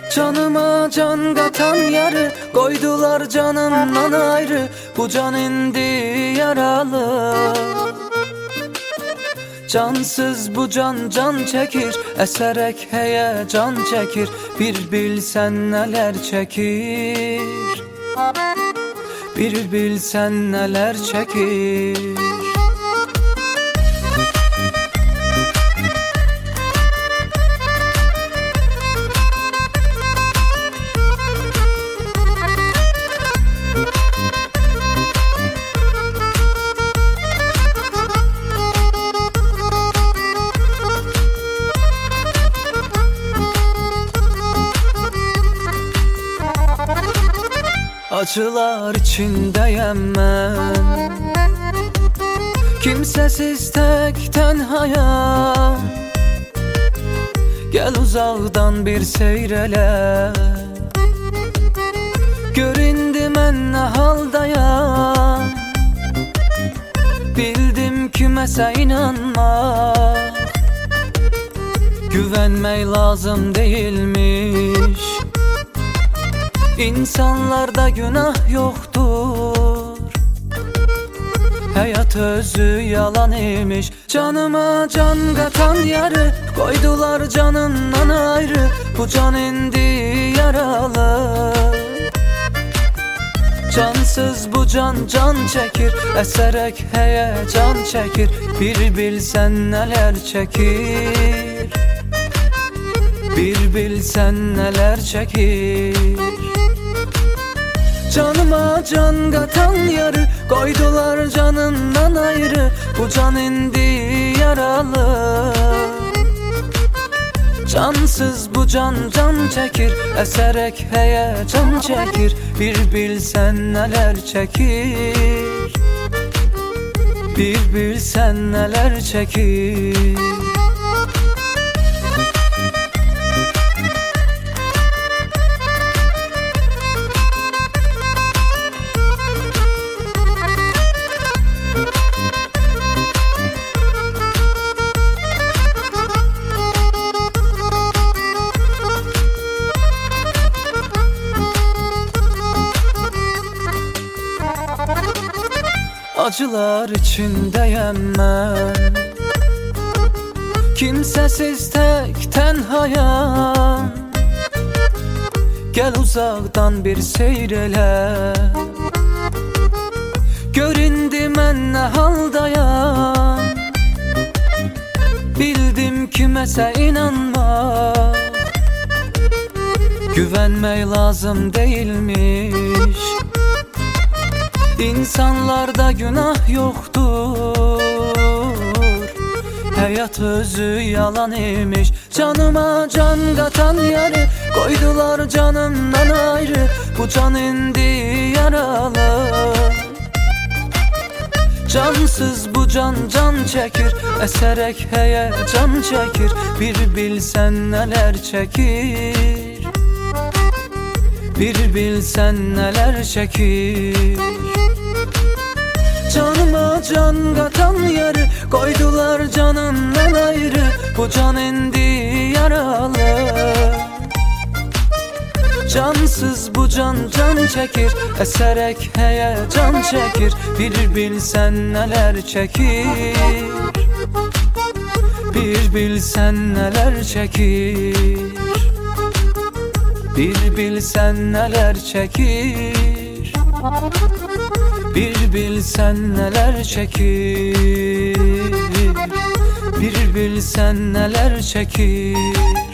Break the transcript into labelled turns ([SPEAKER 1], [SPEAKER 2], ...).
[SPEAKER 1] Canıma can katan yarı koydular canımdan ayrı. Bu can indi yaralı. Cansız bu can çekir, eserek heyecan çekir. Bir bilsen neler çekir, bir bilsen neler çekir. Acılar içindeyim ben, kimsesiz tek tenhaya. Gel uzaktan bir seyrele, gör indi mən nə haldayam. Bildim kiməsə inanma, güvenmək lazım değilmiş. İnsanlarda günah yoktur, hayat özü yalan imiş. Canıma can katan yarı koydular canından ayrı. Bu can indi yaralı. Cansız bu can çekir, eserek heyecan çekir. Bir bilsen neler çekir, bir bilsen neler çekir. Canıma can katan yarı koydular canından ayrı. Bu can indi yaralı. Cansız bu can çekir, eserek heyecan çekir. Bir bilsen neler çekir, bir bilsen neler çekir. Acılar içindeyim ben, kimsesiz tek tenhayam. Gel uzaktan bir seyrele, gör indi mən nə haldayam. Bildim kiməsə inanma, güvenmək lazım değilmiş. İnsanlarda günah yoktur, hayat özü yalan imiş. Canıma can katan yarı koydular canımdan ayrı. Bu can indi yaralı. Cansız bu can çekir, eserek heyecan çekir. Bir bilsen neler çekir, bir bilsen neler çekir. Canıma can katan yarı koydular canımdan ayrı. Bu can indi yaralı. Cansız bu can çekir, eserek heyecan çekir. Bir bilsen neler çekir, bir bilsen neler çekir. Bir bilsen neler çekir, bir bilsen neler çekir, bir bilsen neler çekir.